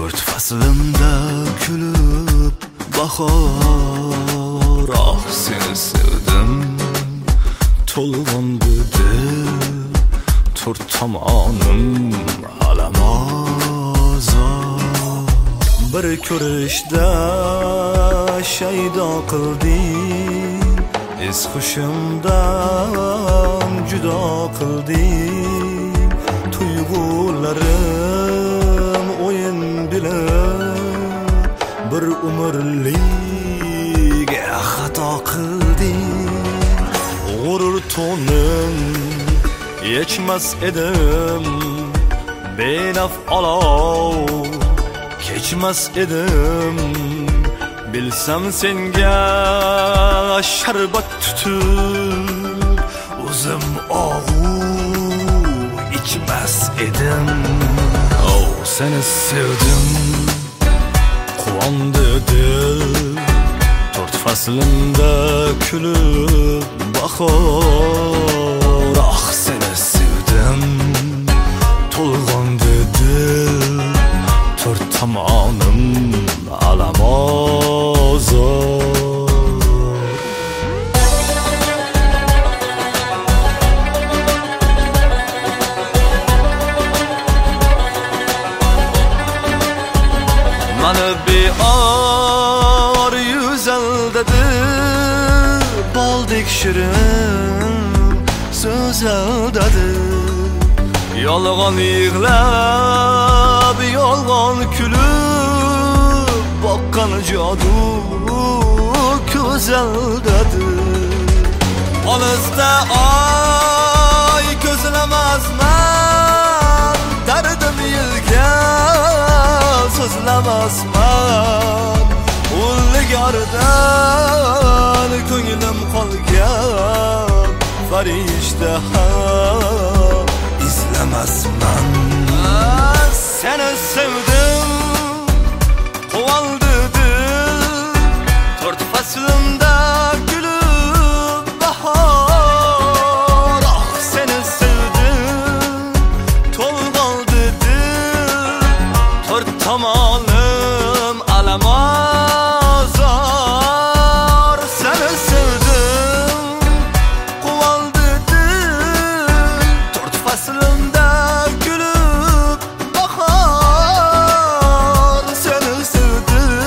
Dört faslimda kulib bahor, ah seni sevdim to'lg'ondi dil, to'rt tomonim alamozor. Bir ko'rishda shaydo qilding, es hushimdan judo qilding. Tuyg'ularim o'yin bilib bir umrlik xato qilding. G'urur to'nim yechmas edim, benaf olov kechmas edim. Bilsam senga sharbat tutib o'zim og'u ichmas edim. Oh, seni sevdim quvondi dil, to'rt faslimda kulib bahor, ah seni sevdim to'lg'ondi dil, to'rt tomonim alamozor. Mani beor yuzaldadi boldek shirin so'z aldadi. Yolg'on yig'lab, yolg'on kulib, boqqan jodu ko'z aldadi. Olisda oy ko'zlamasman, dardim yelga so'zlamasman. Ulg'ordan ko'nglim qolgan farishta izlamasman. Seni sevdim quvaldi dil, to'rt faslimda kulib bahor, ah seni sevdim to'lg'oldi dil, to'rt tomonim alamozor.